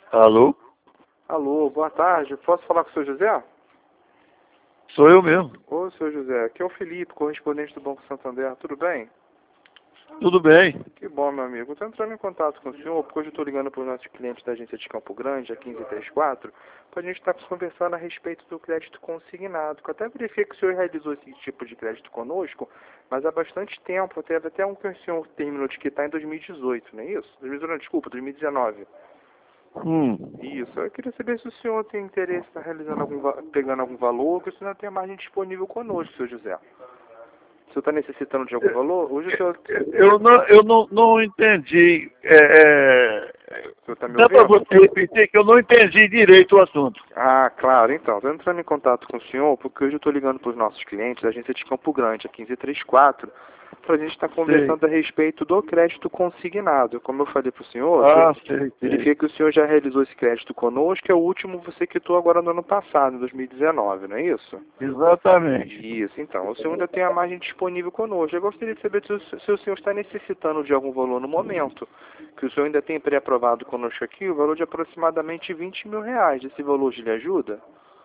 Alô? Alô, boa tarde. Posso falar com o senhor José? Sou eu mesmo. Ô, senhor José, aqui é o Felipe, correspondente do Banco Santander. Tudo bem? Tudo bem? Que bom, meu amigo. Estou entrando em contato com o senhor porque hoje eu estou ligando para os nossos clientes da agência de Campo Grande, a 1534, para a gente estar conversando a respeito do crédito consignado. Que eu até verifiquei que o senhor realizou esse tipo de crédito conosco, mas há bastante tempo. Teve até um que o senhor terminou de quitar em 2018, não é isso? 2018, não, desculpa, 2019. Isso, eu queria saber se o senhor tem interesse em estar realizando pegando algum valor, que o senhor tem margem disponível conosco, senhor José. O senhor está necessitando de algum valor? Hoje o senhor... Eu não entendi. O senhor está me Dá para ouvindo? você repetir que eu não entendi direito o assunto. Ah, claro, então. Estou entrando em contato com o senhor porque hoje eu estou ligando para os nossos clientes da agência de Campo Grande, a 1534, para a gente estar conversando a respeito do crédito consignado. Como eu falei para o senhor, Sei. verifiquei que o senhor já realizou esse crédito conosco, é o último você quitou agora no ano passado, em 2019, não é isso? Exatamente. Isso, então. O senhor ainda tem a margem disponível conosco. Eu gostaria de saber se o senhor está necessitando de algum valor no momento. Que o senhor ainda tem pré-aprovado conosco aqui o valor de aproximadamente R$ 20.000. Esse valor lhe ajuda?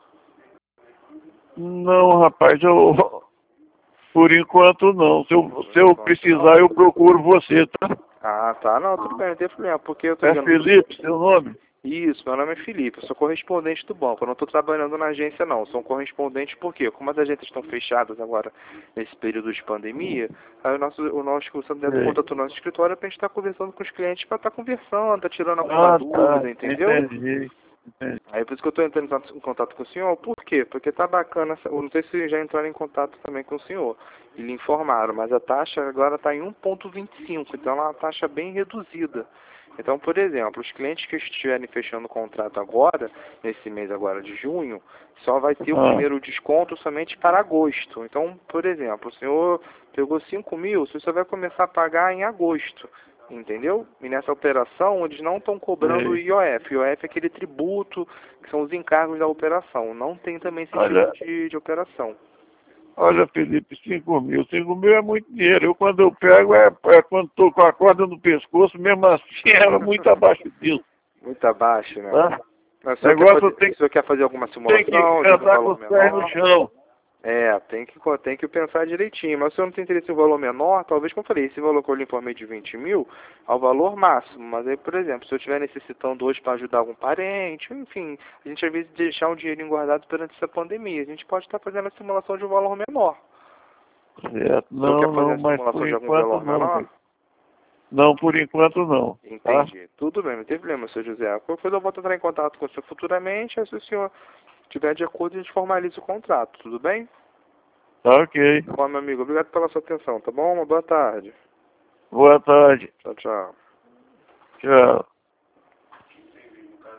Não, rapaz, por enquanto não. Se eu precisar, eu procuro você, tá? Ah, tá. Não, tudo bem, não tem problema. Porque eu tô É ligando... Felipe, seu nome? Isso, meu nome é Felipe, eu sou correspondente do banco. Eu não estou trabalhando na agência, não. Eu sou um correspondente porque, como as agências estão fechadas agora nesse período de pandemia, aí o Santander contatou o nosso escritório para a gente estar conversando com os clientes para estar conversando, tá tirando alguma dúvida, entendeu? Entendi. Aí por isso que eu estou entrando em contato com o senhor. Por quê? Porque tá bacana, eu não sei se já entraram em contato também com o senhor e lhe informaram, mas a taxa agora está em 1,25, então é uma taxa bem reduzida. Então, por exemplo, os clientes que estiverem fechando o contrato agora, nesse mês agora de junho, só vai ter o primeiro desconto somente para agosto. Então, por exemplo, o senhor pegou 5.000, você só vai começar a pagar em agosto. Entendeu? E nessa operação eles não estão cobrando o IOF. O IOF é aquele tributo, que são os encargos da operação. Não tem também esse tipo de operação. Olha, Felipe, 5.000. 5.000 é muito dinheiro. Quando eu pego, é quando estou com a corda no pescoço, mesmo assim, era muito abaixo disso. Muito abaixo, né? Tá? Mas o senhor quer fazer alguma simulação? Tem que andar com os pés no chão. É, tem que pensar direitinho. Mas se eu não tem interesse em um valor menor, talvez, como eu falei, esse valor que eu lhe informei de 20.000 ao valor máximo. Mas aí, por exemplo, se eu estiver necessitando hoje para ajudar algum parente, enfim, a gente às vezes deixar um dinheirinho guardado durante essa pandemia. A gente pode estar fazendo a simulação de um valor menor. Certo. Não, Mas por enquanto não. Não, por enquanto não. Entendi. Tá? Tudo bem, não tem problema, senhor José. Qualquer coisa eu volto a entrar em contato com o senhor futuramente, aí se o senhor tiver de acordo, a gente formaliza o contrato, tudo bem? Tá ok. Bom, meu amigo, obrigado pela sua atenção, tá bom? Uma boa tarde. Boa tarde. Tchau, tchau. Tchau.